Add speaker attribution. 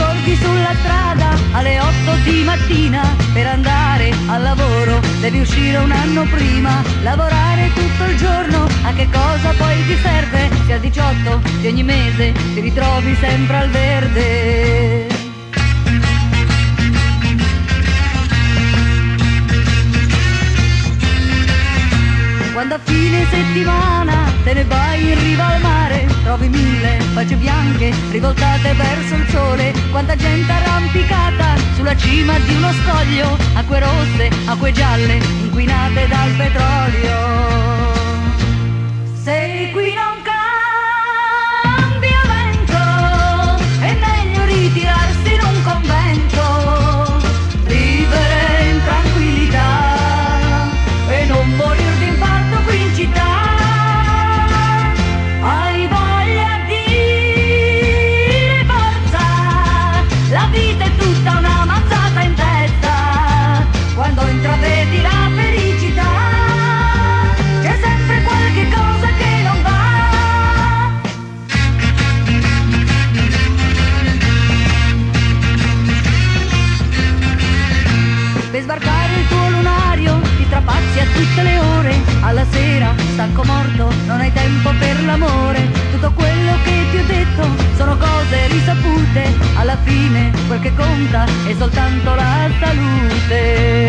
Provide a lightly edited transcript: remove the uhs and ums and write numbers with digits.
Speaker 1: accorgi sulla strada alle 8 di mattina, per andare al lavoro devi uscire un anno prima, lavorare tutto il giorno, a che cosa poi ti serve se al 18 di ogni mese ti ritrovi sempre al verde? Quando a fine settimana te ne vai in riva al mare, trovi 1000 facce bianche rivoltate verso il sole, quanta gente arrampicata sulla cima di uno scoglio, acque rosse, acque gialle, inquinate dal petrolio. Se qui non cambia vento, è meglio ritirarsi in un convento, vivere in tranquillità e non morir d'infarto qui in città. Hai voglia di forza, la vita è tutta una mazzata in testa, quando intravedi la felicità c'è sempre qualche cosa che non va. Per sbarcare il tuo lunario ti trapazzi a tutte le ore, alla sera, stanco morto, non hai tempo per l'amore. Tutto quello che ti ho detto sono cose risapute, alla fine quel che conta è soltanto la salute.